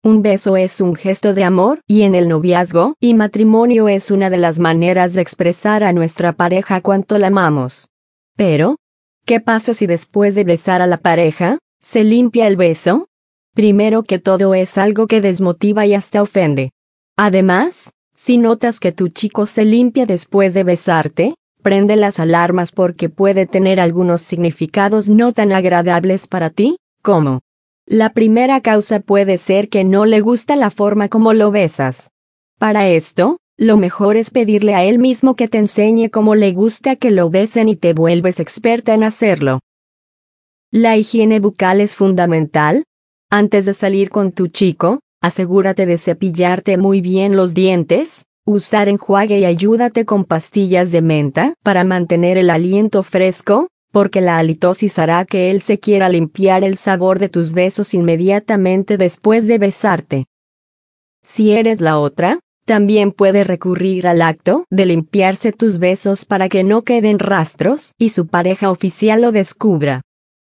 Un beso es un gesto de amor y en el noviazgo y matrimonio es una de las maneras de expresar a nuestra pareja cuánto la amamos. Pero, ¿qué pasa si después de besar a la pareja, se limpia el beso? Primero que todo es algo que desmotiva y hasta ofende. Además, si notas que tu chico se limpia después de besarte, prende las alarmas porque puede tener algunos significados no tan agradables para ti, como: la primera causa puede ser que no le gusta la forma como lo besas. Para esto, lo mejor es pedirle a él mismo que te enseñe cómo le gusta que lo besen y te vuelves experta en hacerlo. La higiene bucal es fundamental. Antes de salir con tu chico, asegúrate de cepillarte muy bien los dientes, usar enjuague y ayúdate con pastillas de menta para mantener el aliento fresco, porque la halitosis hará que él se quiera limpiar el sabor de tus besos inmediatamente después de besarte. Si eres la otra, también puede recurrir al acto de limpiarse tus besos para que no queden rastros y su pareja oficial lo descubra.